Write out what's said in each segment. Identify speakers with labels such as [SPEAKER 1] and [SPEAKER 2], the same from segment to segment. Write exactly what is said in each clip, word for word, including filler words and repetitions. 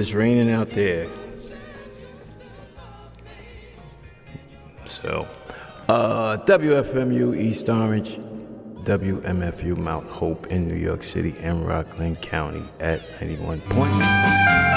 [SPEAKER 1] it's raining out there. So, uh, W F M U East Orange, W M F U Mount Hope in New York City and Rockland County at ninety-one point one.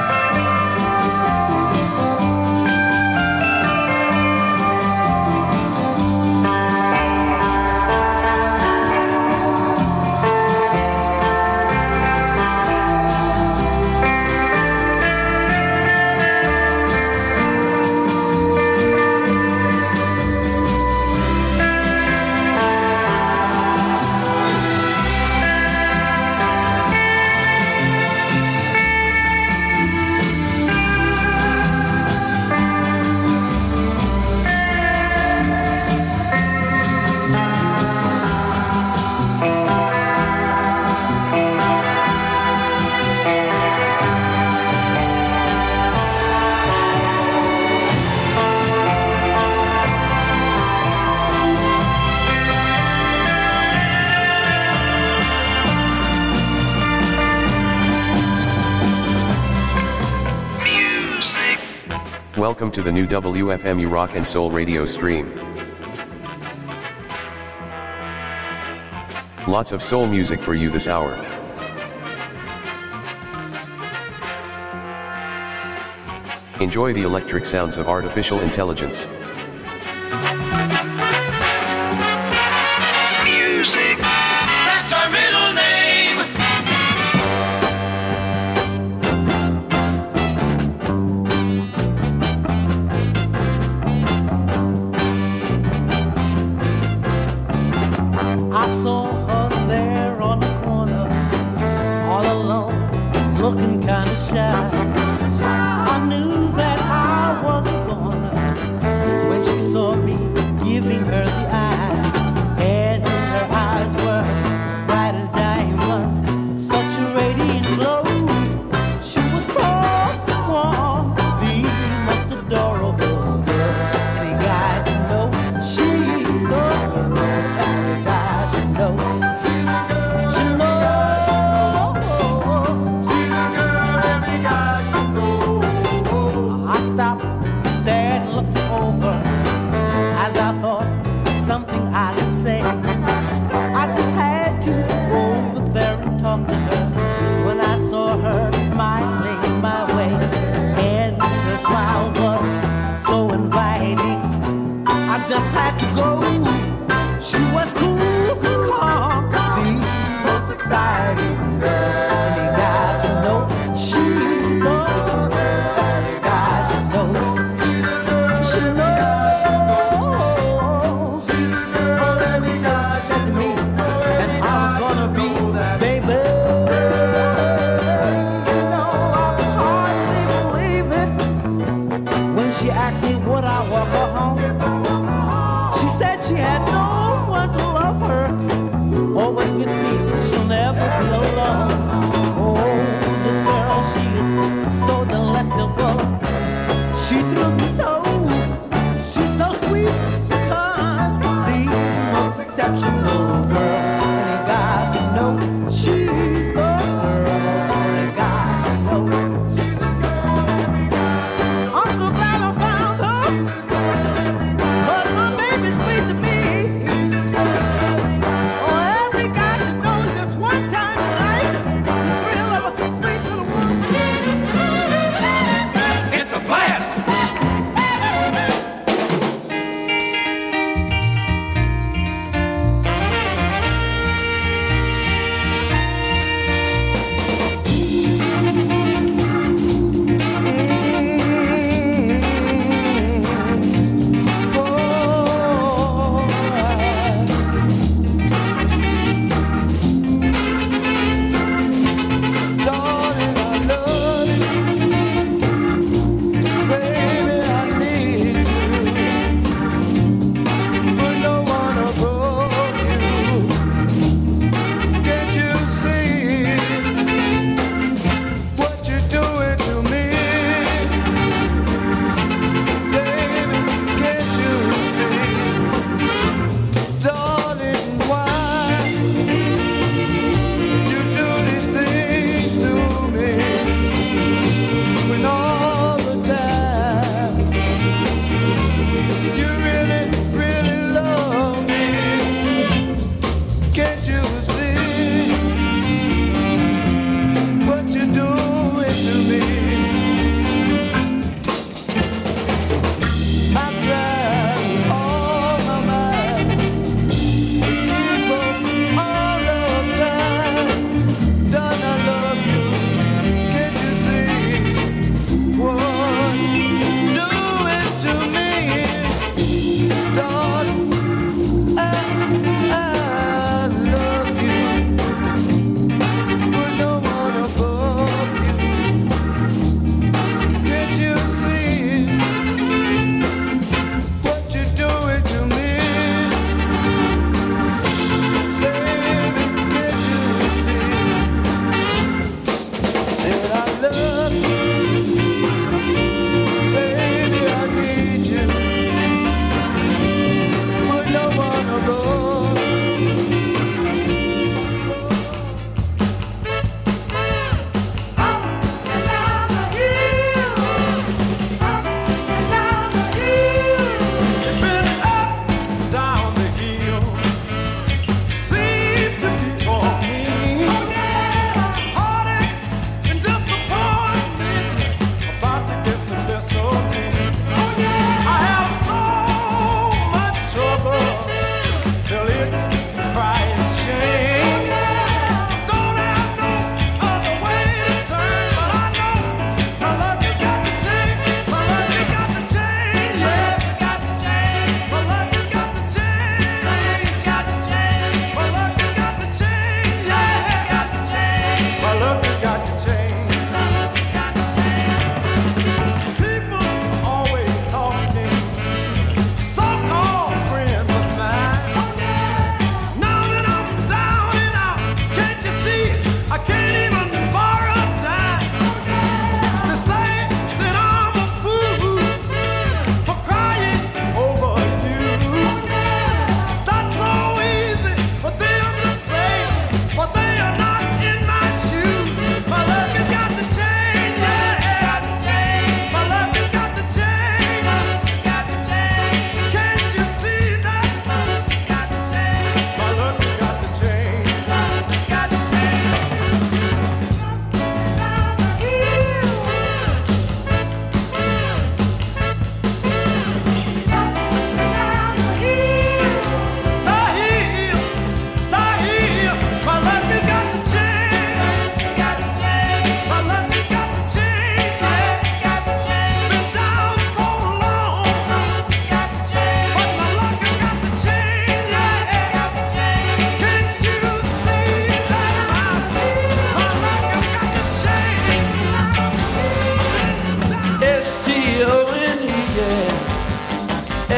[SPEAKER 2] Welcome to the new W F M U Rock and Soul radio stream. Lots of soul music for you this hour. Enjoy the electric sounds of artificial intelligence.
[SPEAKER 3] Music. That's our middle name.
[SPEAKER 4] I saw her there on the corner, all alone, looking kinda shy. I knew that I wasn't gonna when she saw me giving her the eye, and her eyes were bright as diamonds, such a radiant glow. She was so, so warm, the most adorable girl. Any guy can know she's the girl. Every guy should know. Should know. She's a girl every guy should know. I stopped, stared, and looked over as I thought something I could say. I just had to go over there and talk to her when I saw her smiling my way, and her smile was so inviting. I just had to go. She was cool, calm, the most exciting girl. Any guy can know she's the girl. Any guy should know. Should know. She's the girl every guy said to me that I was gonna be, baby. You know I could hardly believe it when she asked me would I walk her home. She said she had no one to love her. Oh, but with me, she'll never be alone. Oh, this girl, she is so delectable. She thrills me so. She's so sweet, so kind, the most exceptional girl. Any guy can know she's the girl. Any guy should know. I'm so glad I found her. 'Cause my baby's sweet to me. Oh, every guy should know just one time in life, the thrill of a sweet little woman.
[SPEAKER 3] It's a blast.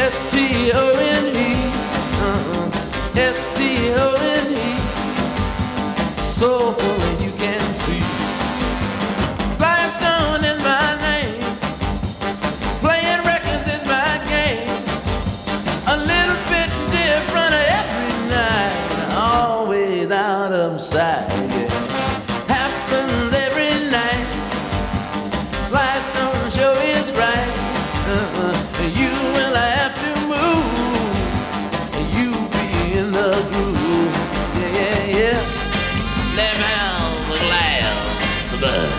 [SPEAKER 4] S T O N E, uh-uh, S T O N E, soulful and you can see. Slide Stone is my name, playing records is my game, a little bit different every night, always out of sight, yeah. Happens every night, Slide Stone show is right, uh-uh. You will have to move, you be in the groove, yeah, yeah, yeah. Let me have a glass of bud.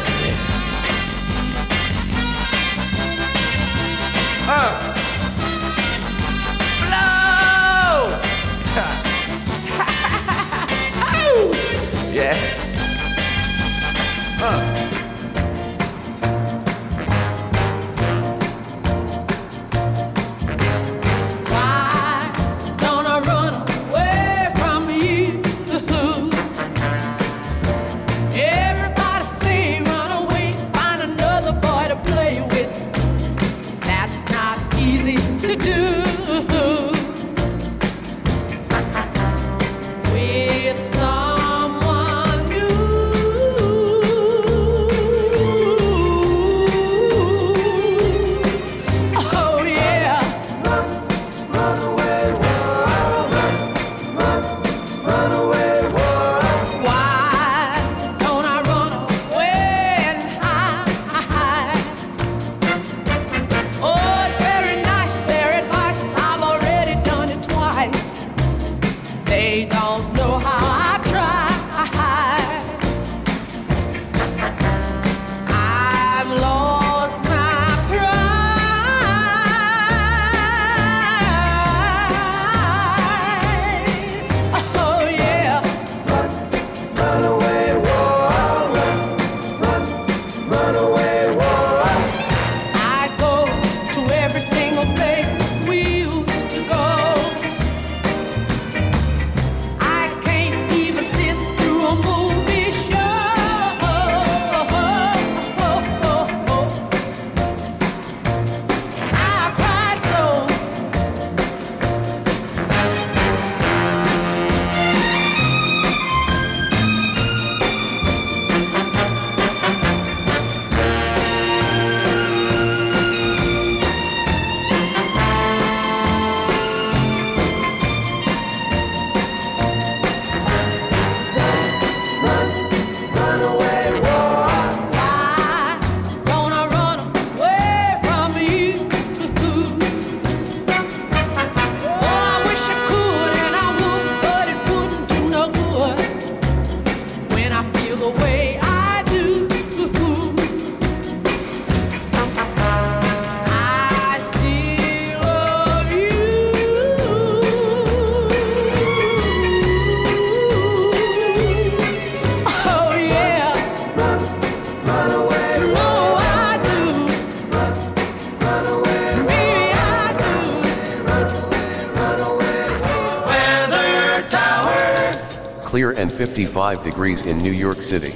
[SPEAKER 4] Uh. Blow! Yeah. Uh.
[SPEAKER 2] Clear and fifty-five degrees in New York City.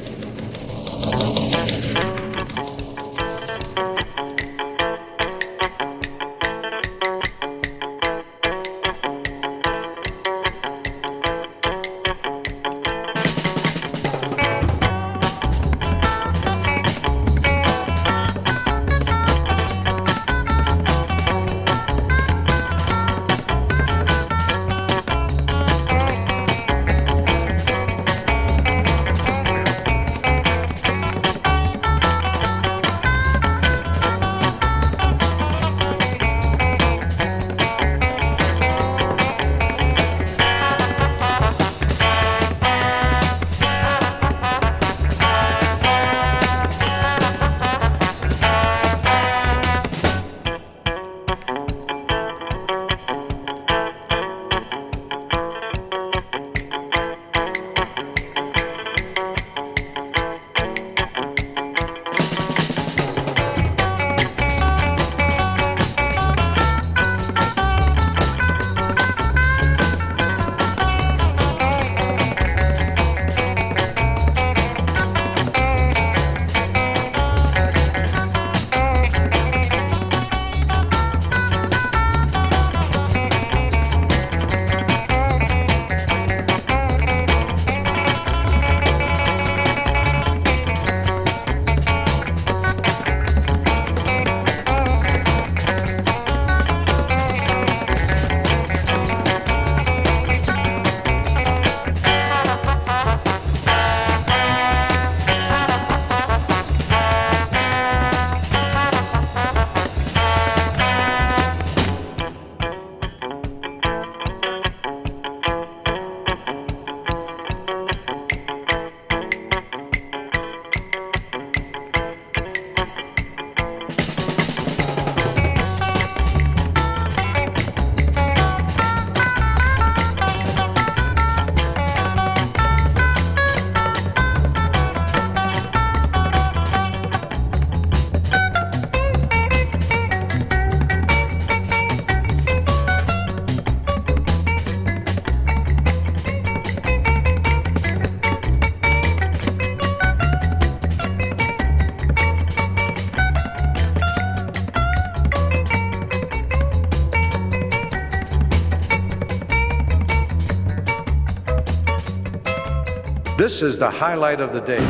[SPEAKER 5] This is the highlight of the day.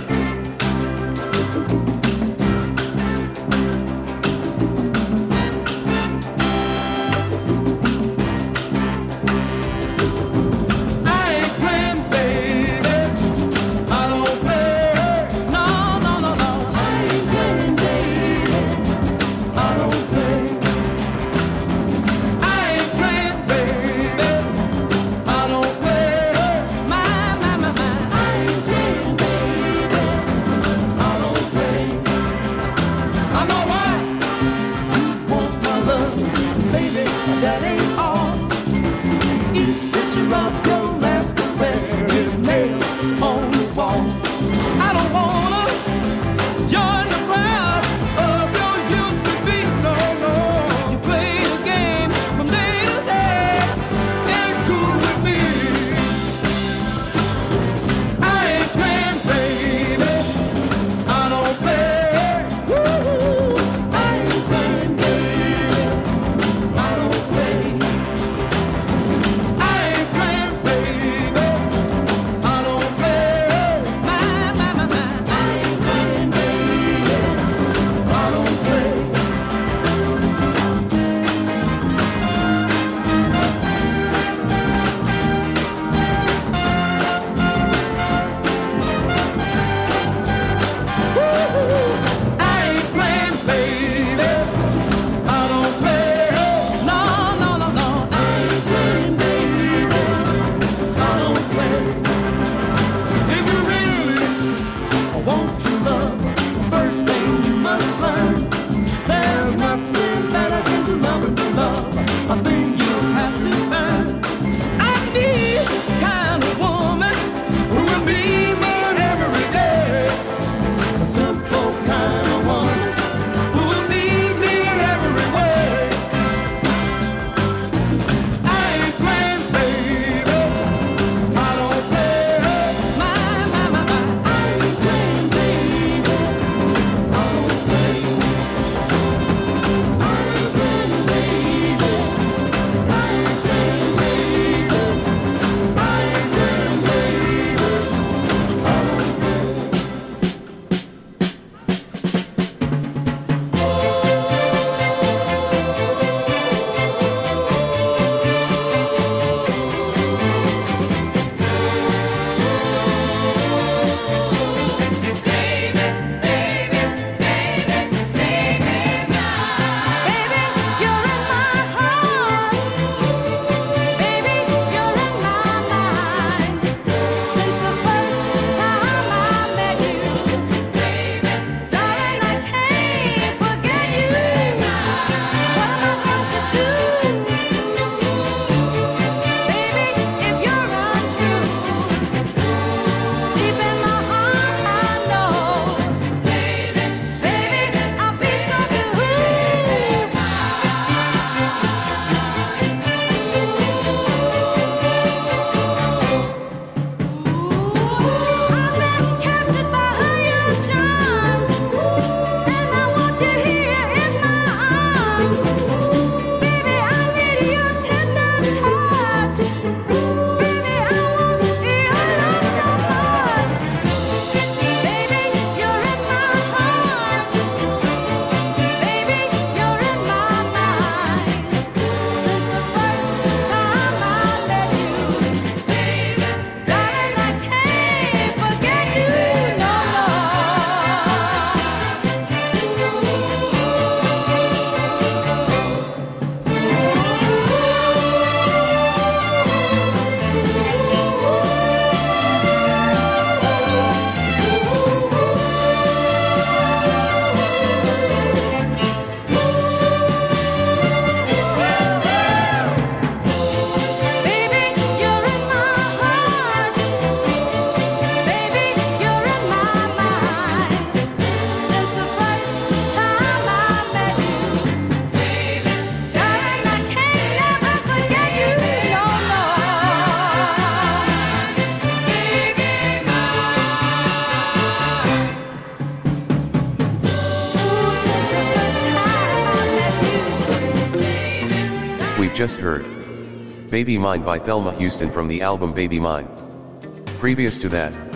[SPEAKER 2] just heard Baby Mine by Thelma Houston from the album Baby Mine. Previous to that,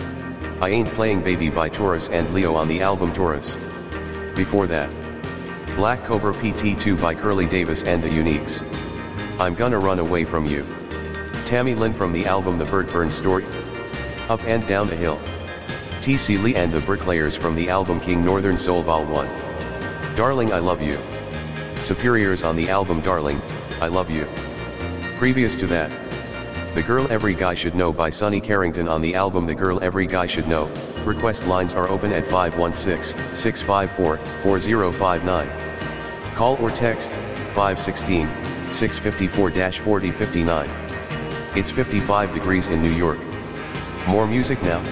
[SPEAKER 2] I Ain't Playing Baby by Taurus and Leo on the album Taurus. Before that, Black Cobra P T two by Curly Davis and the Uniques. I'm Gonna Run Away From You. Tammy Lynn from the album The Bert Burns Story. Up and Down the Hill. T C Lee and the Bricklayers from the album King Northern Soul Vol one. Darling I Love You. Superiors on the album Darling, I Love You. Previous to that, The Girl Every Guy Should Know by Sonny Carrington on the album The Girl Every Guy Should Know. Request lines are open at five one six, six five four, four zero five nine. Call or text, five one six, six five four, four zero five nine. It's fifty-five degrees in New York. More music now.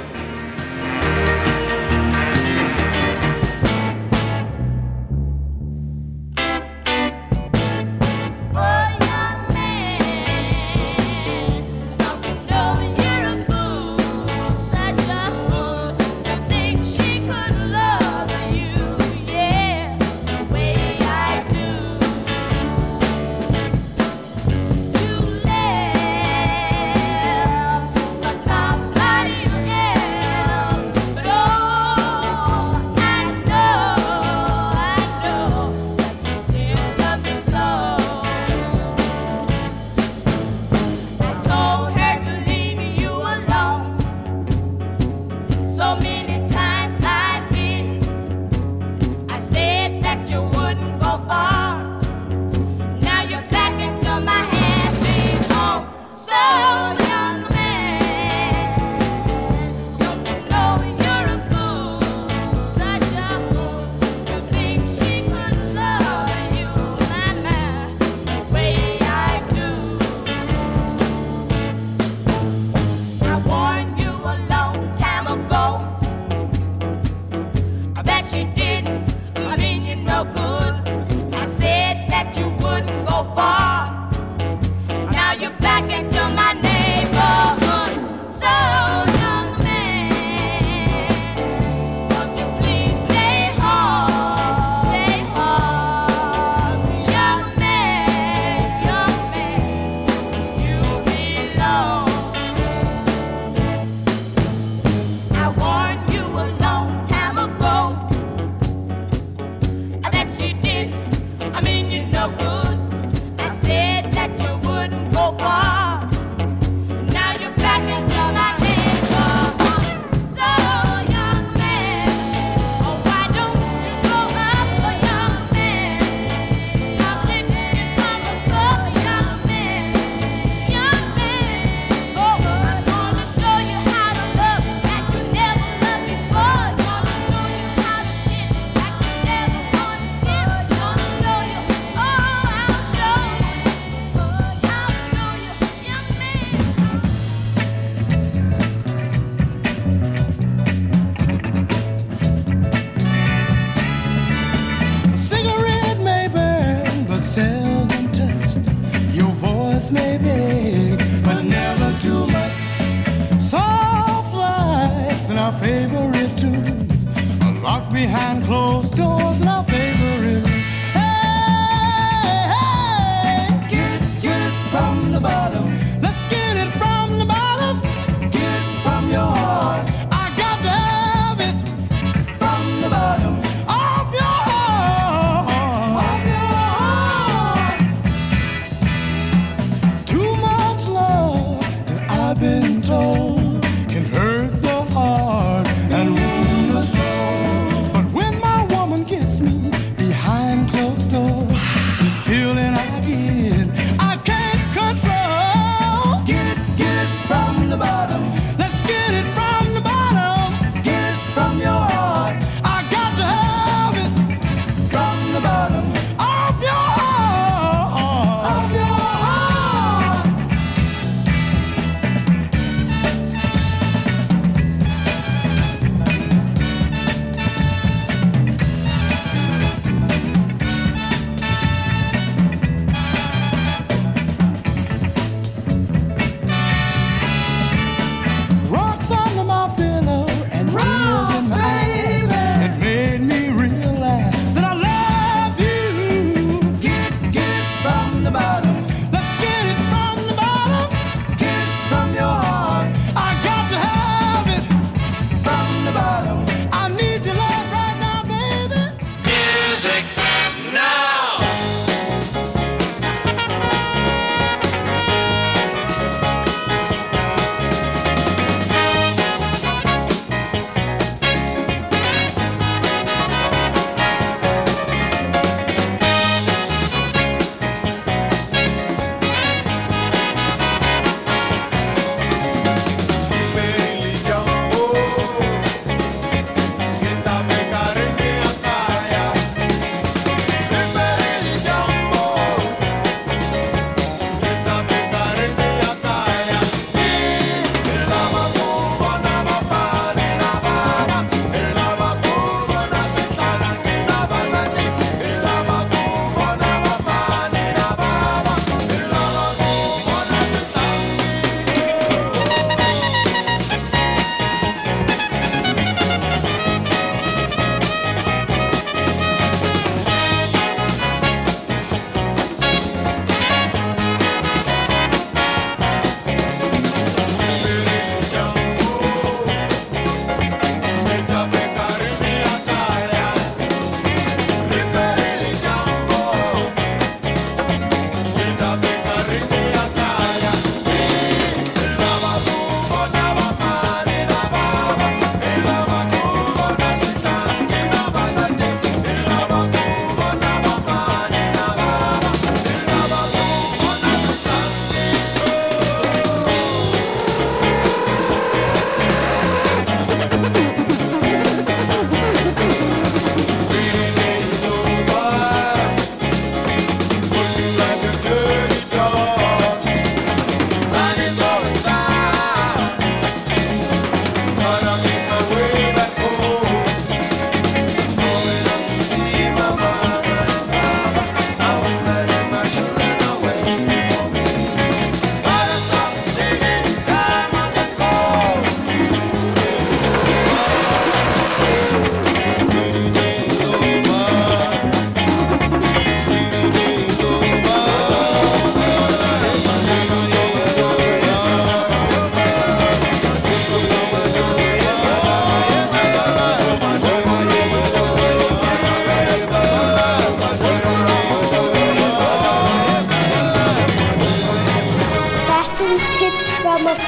[SPEAKER 6] From your heart, I got to have it. From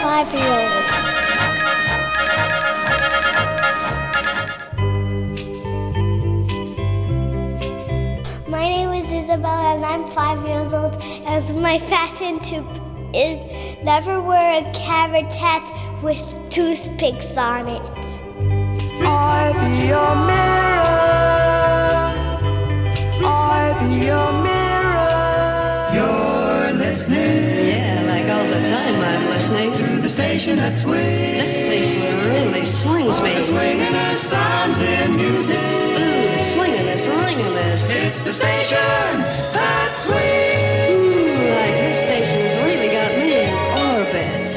[SPEAKER 6] five-year-old. My name is Isabella and I'm five years old. And my fashion tip is never wear a carrot hat with toothpicks on it.
[SPEAKER 7] I be your mirror. I be your mirror.
[SPEAKER 8] You're listening.
[SPEAKER 9] Yeah, like all the time I'm listening.
[SPEAKER 8] To the station that swings.
[SPEAKER 9] This station really swings me.
[SPEAKER 8] The swingin'est sounds in music.
[SPEAKER 9] Ooh, swingin'est, ringin'est.
[SPEAKER 8] It's the station that swings.
[SPEAKER 9] Ooh, like this station's really got me in orbit.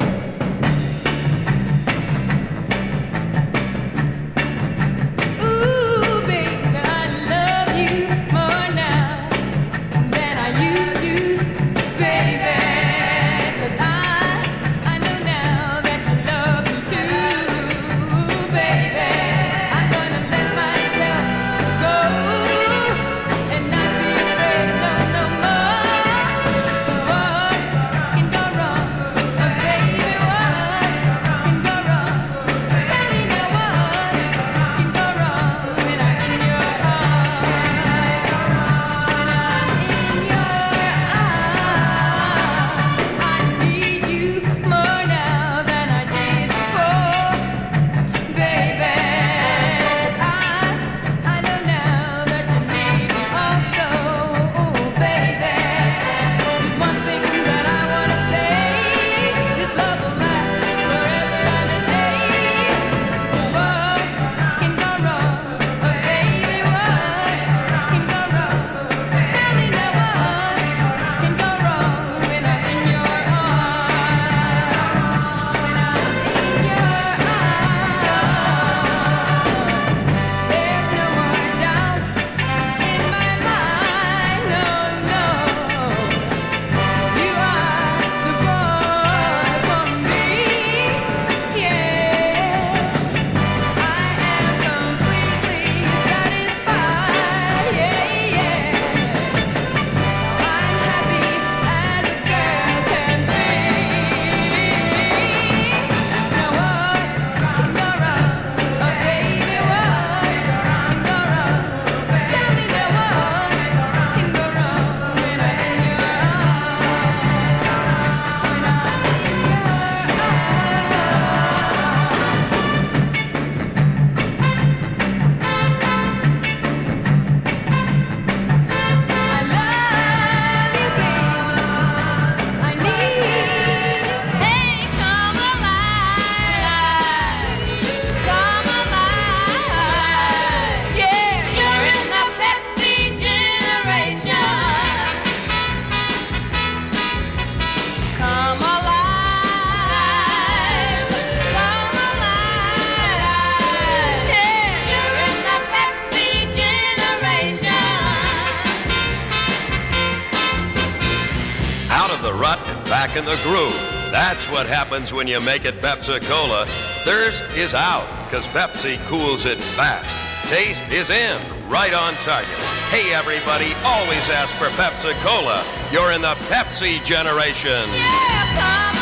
[SPEAKER 10] Back in the groove. That's what happens when you make it Pepsi-Cola. Thirst is out, because Pepsi cools it fast. Taste is in, right on target. Hey, everybody, always ask for Pepsi-Cola. You're in the Pepsi generation.
[SPEAKER 7] Yeah, come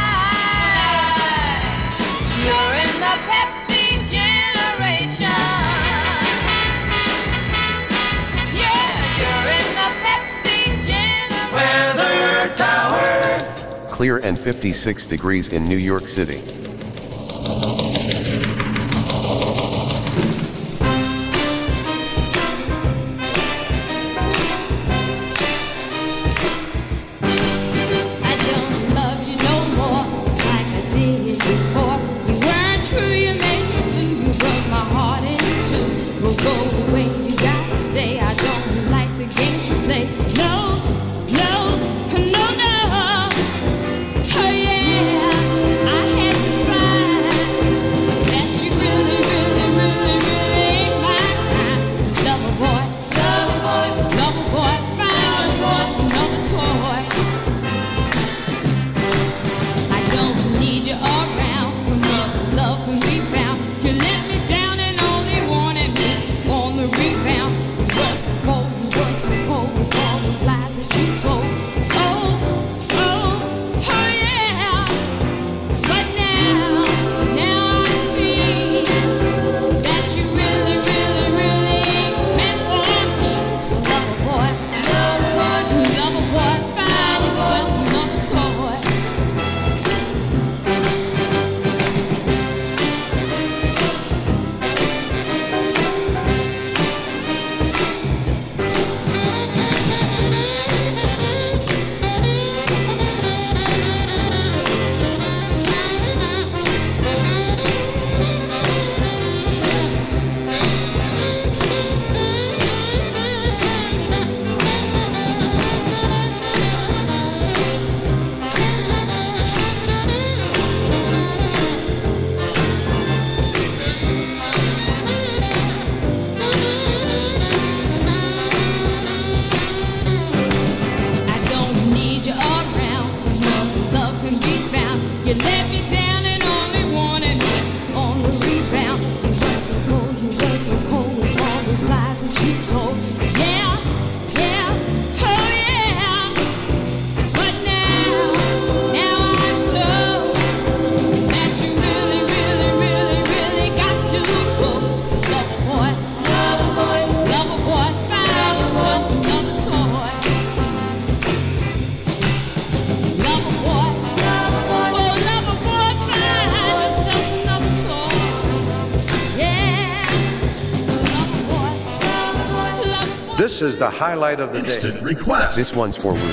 [SPEAKER 7] alive. You're in the Pepsi generation. Yeah, you're in the Pepsi generation.
[SPEAKER 8] Weather Tower.
[SPEAKER 2] Clear and fifty-six degrees in New York City.
[SPEAKER 7] No, no, no. Oh yeah, I had to
[SPEAKER 5] This is the highlight of the
[SPEAKER 11] Instant
[SPEAKER 5] day.
[SPEAKER 11] request.
[SPEAKER 2] This one's for Wu.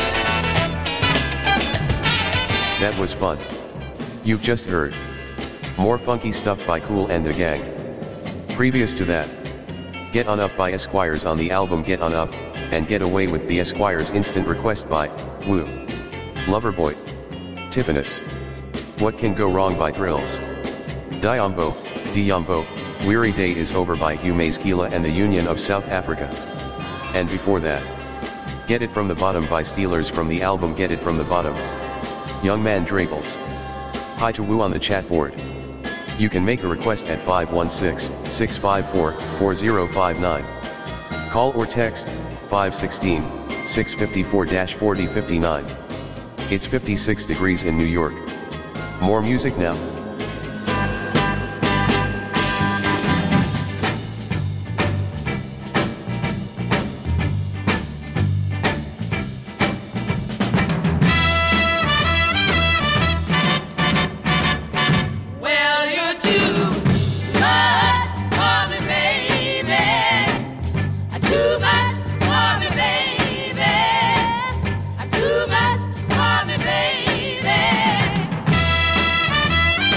[SPEAKER 2] That was fun. You've just heard More funky stuff by Kool and the Gang. Previous to that, Get On Up by Esquires on the album Get On Up, and Get Away with the Esquires Instant Request by Woo. Loverboy. Tipinus. What Can Go Wrong by Thrills. Diambo, Diambo, Weary Day Is Over by Hugh Masekela and the Union of South Africa. And before that, Get It From the Bottom by Steelers from the album Get It From the Bottom. Young Man Drapels. Hi to Woo on the chat board. You can make a request at five one six, six five four, four zero five nine. Call or text five one six, six five four, four zero five nine. It's fifty-six degrees in New York. More music now.
[SPEAKER 7] Too much for me, baby.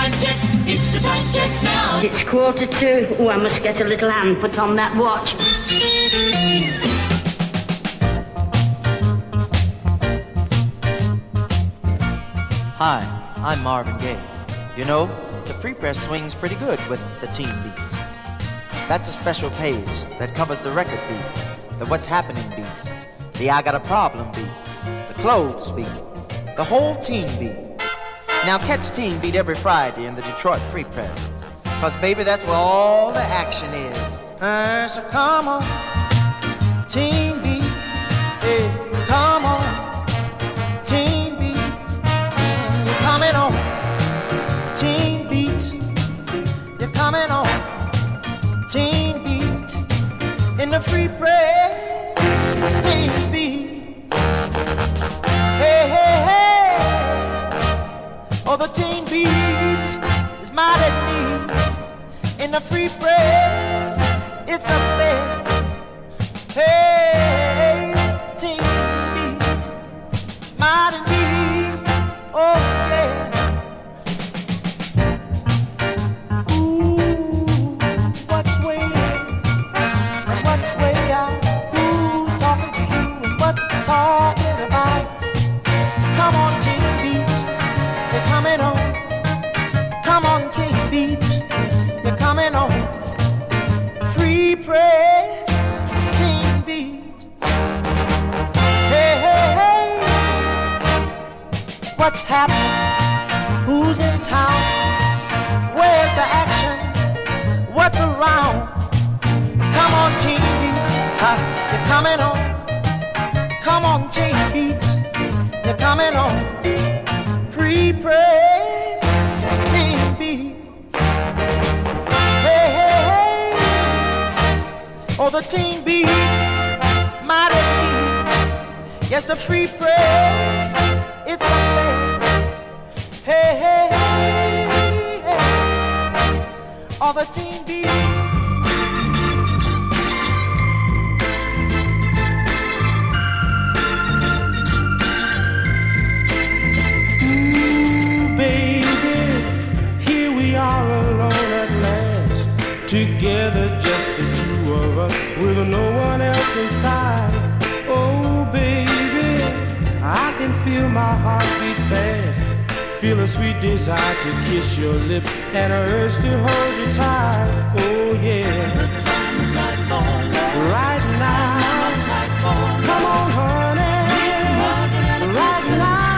[SPEAKER 11] time check, it's the time check now.
[SPEAKER 9] It's quarter to. Oh, I must get a little hand put on that watch.
[SPEAKER 12] Hi, I'm Marvin Gaye. You know, the Free Press swings pretty good with the teen beats. That's a special page that covers the record beat, the what's happening beats, the I got a problem beat, the clothes beat, the whole teen beat. Now catch Teen Beat every Friday in the Detroit Free Press, cause baby, that's where all the action is. Uh, so come on, Teen Beat, hey, come on, Teen Beat, mm, you're coming on, Teen Beat, you're coming on, Teen Beat, in the Free Press, Teen Beat, hey, hey, hey. Oh, the teen beat is mad at me. In the Free Press, it's the best. Hey, teen beat is mad at me. Oh, yeah. Ooh, what's way in and what's way out? Who's talking to you and what you talking about? Come on, teen beat. You're coming on, come on, Teen Beat. You're coming on, Free Press, Teen Beat. Hey, hey, hey, what's happening? Who's in town? Where's the action? What's around? Come on, Teen Beat. Ha, you're coming on, come on, Teen Beat. You're coming on. Free Press, Teen Beat. Hey, hey, hey. Oh, the Teen Beat is mad at me. Yes, the Free Press, it's the best. Hey, hey, hey, hey. Oh, the Teen Beat.
[SPEAKER 4] Together, just the two of us, with no one else inside. Oh, baby, I can feel my heart beat fast. Feel a sweet desire to kiss your lips and a urge to hold you tight. Oh, yeah.
[SPEAKER 11] The time is right for love.
[SPEAKER 4] Right now. Come on, honey. Right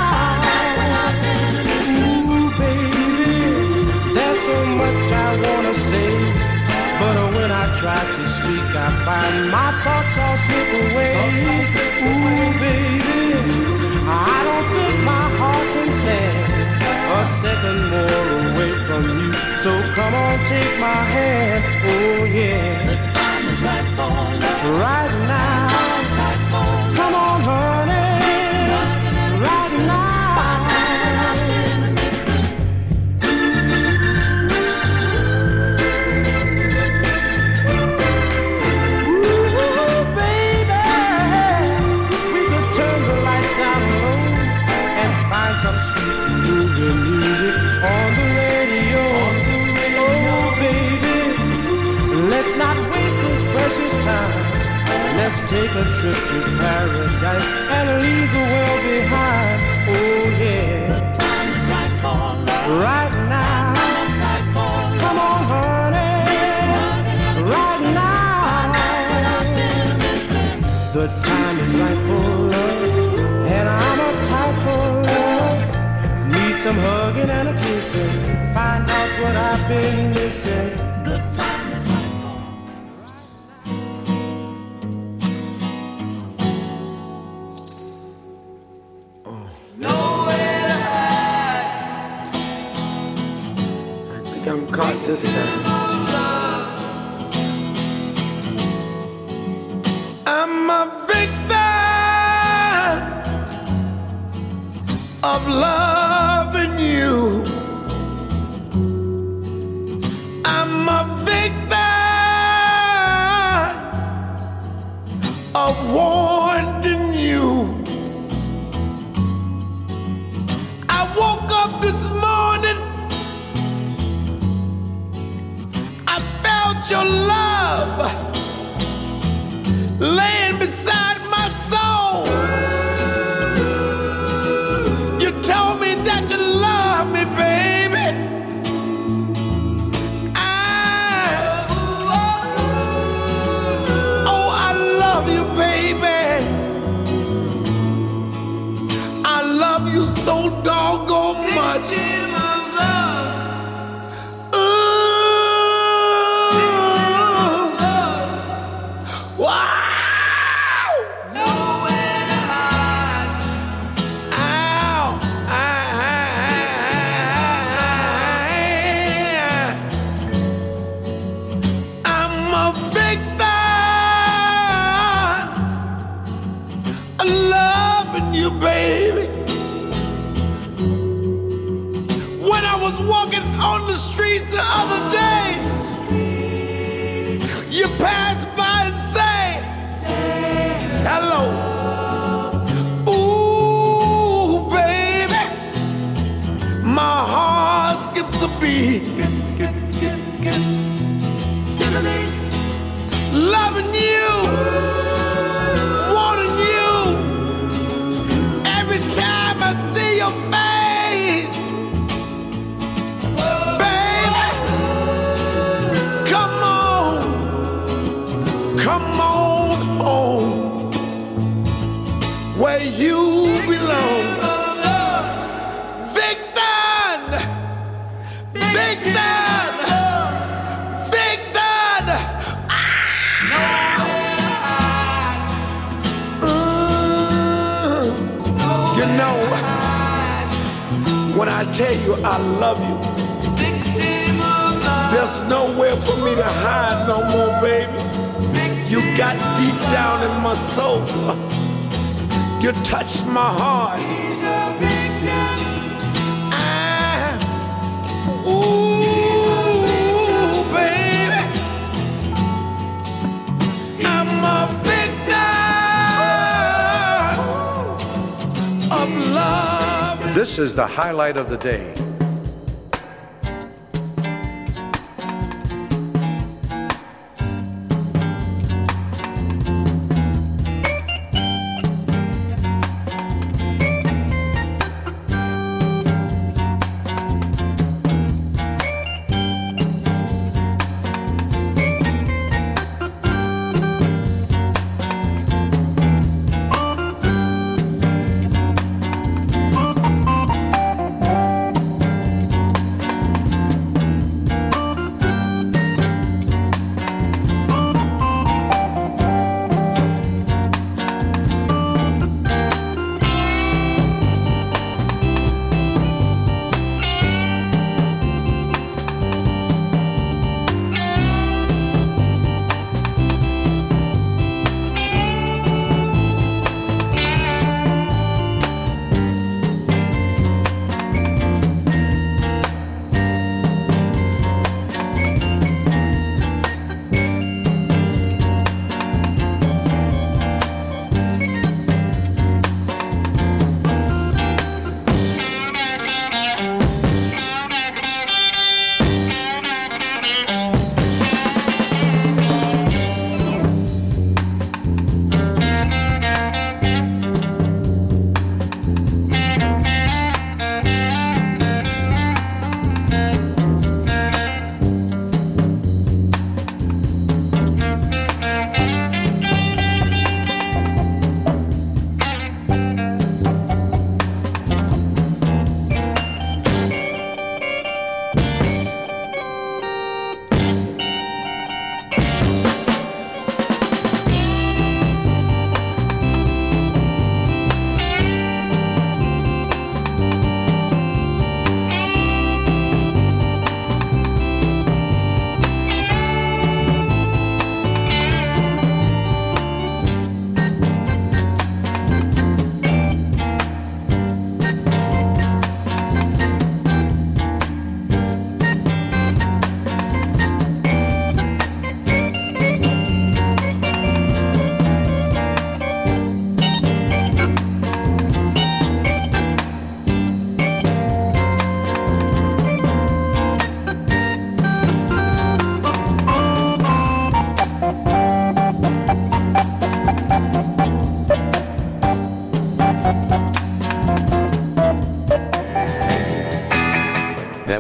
[SPEAKER 4] now. Ooh, baby, there's so much I wanna say. But when I try to speak, I find my thoughts all slip away. Ooh, baby, I don't think my heart can stand a second more away from you. So come on, take my hand. Oh, yeah.
[SPEAKER 11] The time is right for love.
[SPEAKER 4] Right now. Come on, honey. Right now. Some sweet moving music on the radio. On the radio. Oh, baby, let's not waste this precious time. Let's take a trip to paradise and leave the world behind. Oh, yeah.
[SPEAKER 11] The time is right for love.
[SPEAKER 4] Right now. Come on, honey. Right now. The time is right for love. And I'm uptight for love. Some hugging and a kissing, find out what I've been missing.
[SPEAKER 11] The time is right
[SPEAKER 13] for oh. Nowhere to hide. I think I'm caught this time. I'm a victim of loving you. I'm a victim of wanting you. I woke up this morning about your love laying beside my soul. You told me that you love me, baby. I, oh, I love you, baby. I love you so doggone much. Walking on the streets the other day, you pass by and say, hello. Ooh, baby, my heart skips a beat. Loving you, wanting you, every time I see your face. Come on home, where you belong. Victor, Victor, Victor. Uh, you know, when I tell you I love you, there's nowhere for me to hide no more, baby. You got deep down in my soul. You touched my heart. I, ooh, baby, I'm a victim of love.
[SPEAKER 5] This is the highlight of the day.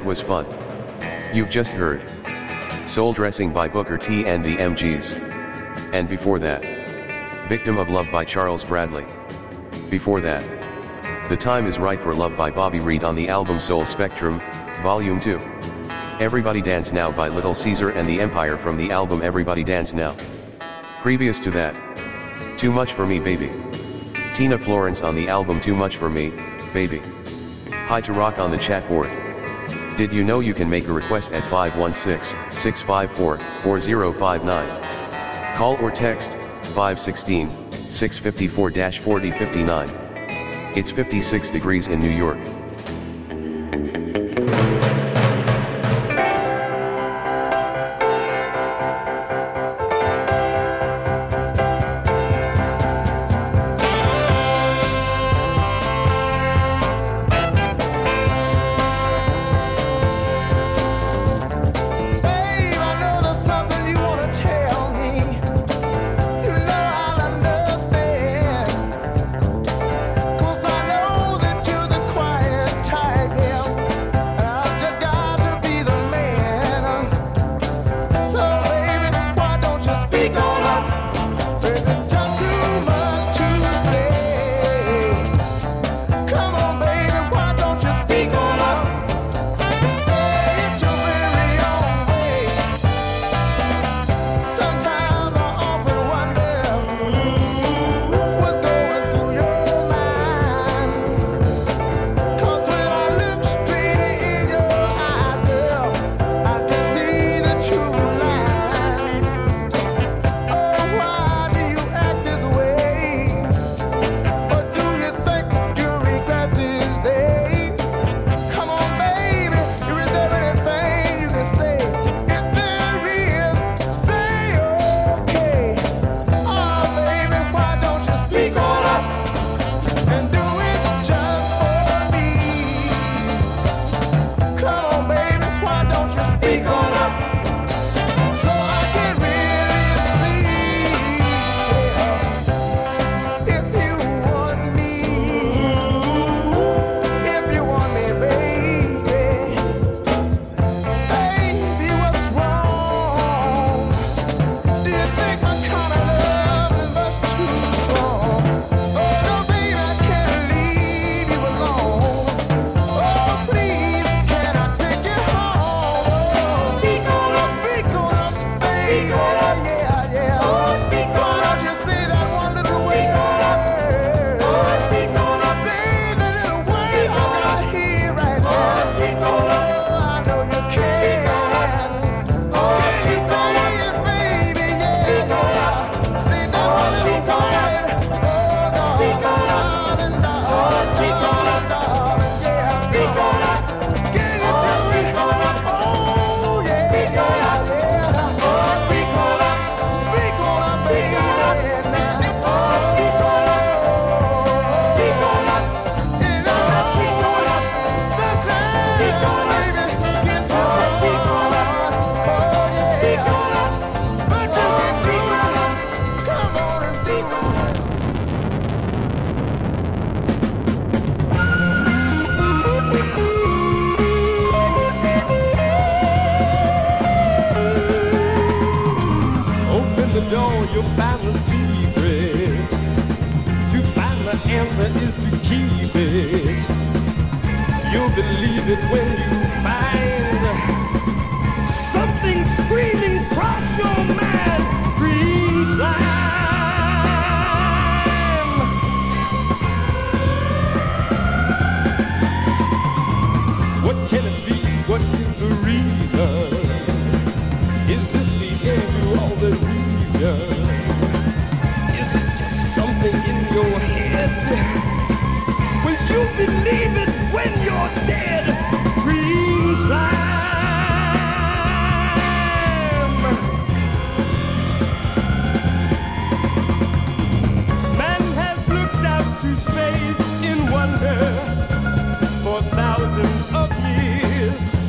[SPEAKER 2] was fun. You've just heard Soul Dressing by Booker T and the M Gs. And before that, Victim of Love by Charles Bradley. Before that, The Time Is Right for Love by Bobby Reed on the album Soul Spectrum, Volume two. Everybody Dance Now by Little Caesar and the Empire from the album Everybody Dance Now. Previous to that, Too Much For Me Baby. Tina Florence on the album Too Much For Me, Baby. Hi to Rock on the chat board. Did you know you can make a request at five one six, six five four, four zero five nine? Call or text five one six, six five four, four zero five nine. It's fifty-six degrees in New York.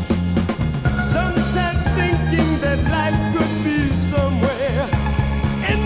[SPEAKER 14] Sometimes thinking that life could be somewhere in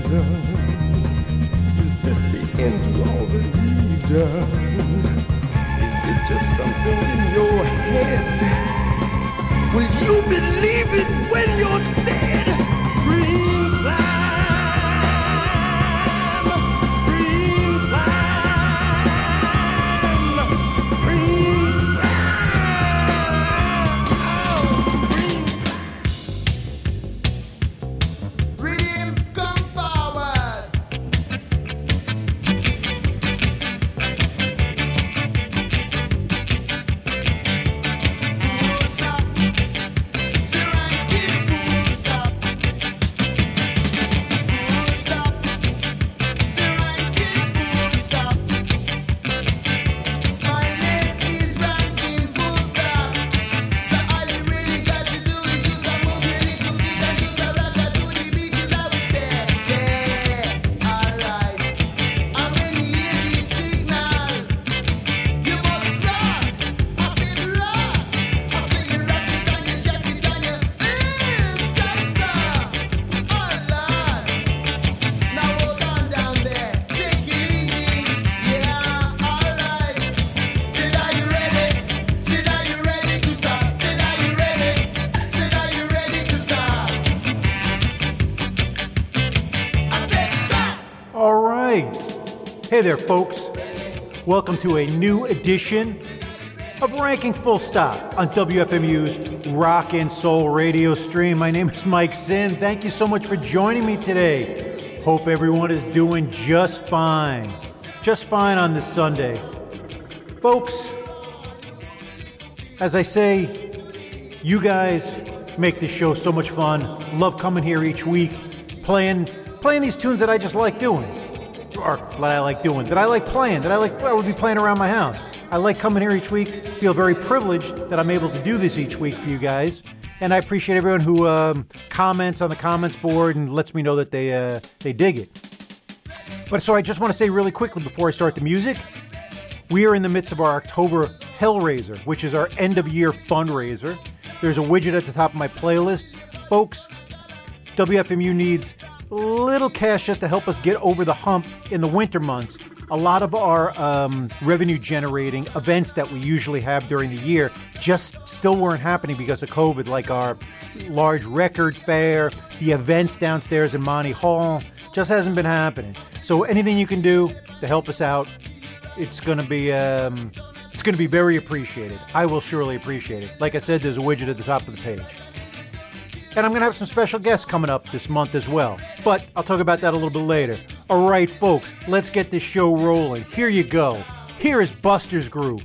[SPEAKER 13] done? Is this the end to all that we've done? Is it just something in your head? Will you believe it when you're dead? Green slime, green slime, green slime, oh, green slime.
[SPEAKER 14] Rhythm, come forward. Full stop. Serengeti, full stop. Full stop. Serengeti, full stop. My name is Rankin, full stop. So all you really got to do is just a move your little feet and just a rock out to the beaches, I would say. Yeah, alright. And when you hear the signal, you must rock. I said rock. I say you rock it and you shake it and you mm, salsa. Oh Lord. Now hold on down there. Take it easy. Yeah, alright. Said are you ready? Said are you ready to start? Said are you ready? Said are you ready to start? I said stop.
[SPEAKER 15] All right. Hey there, folks. Welcome to a new edition of Ranking Full Stop on W F M U's Rock and Soul radio stream. My name is Mike Zinn. Thank you so much for joining me today. Hope everyone is doing just fine. Just fine on this Sunday. Folks, as I say, you guys make this show so much fun. Love coming here each week, playing playing these tunes that I just like doing. Or that I like doing, that I like playing, that I like I would be playing around my house. I like coming here each week, feel very privileged that I'm able to do this each week for you guys. And I appreciate everyone who um, comments on the comments board and lets me know that they uh, they dig it. But so I just want to say really quickly before I start the music, we are in the midst of our October Hellraiser, which is our end of year fundraiser. There's a widget at the top of my playlist. Folks, W F M U needs little cash just to help us get over the hump in the winter months. A lot of our um, revenue-generating events that we usually have during the year just still weren't happening because of COVID, like our large record fair, the events downstairs in Monty Hall, just hasn't been happening. So anything you can do to help us out, it's going to be um, it's going to be very appreciated. I will surely appreciate it. Like I said, there's a widget at the top of the page. And I'm going to have some special guests coming up this month as well. But I'll talk about that a little bit later. All right, folks, let's get this show rolling. Here you go. Here is Buster's Group.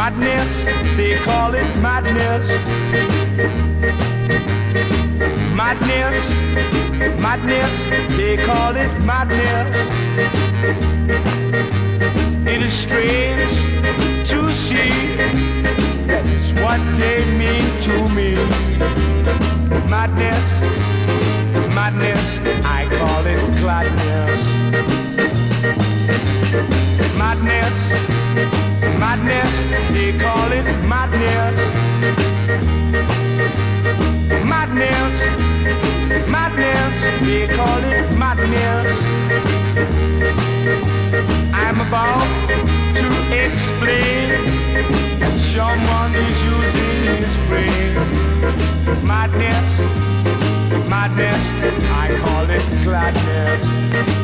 [SPEAKER 13] Madness, they call it madness. Madness, madness, they call it madness. It is strange to see that is what they mean to me. Madness, madness, I call it gladness. Madness, madness, they call it madness. Madness, madness, they call it madness. I'm about to explain that someone is using his brain. Madness, madness, I call it gladness.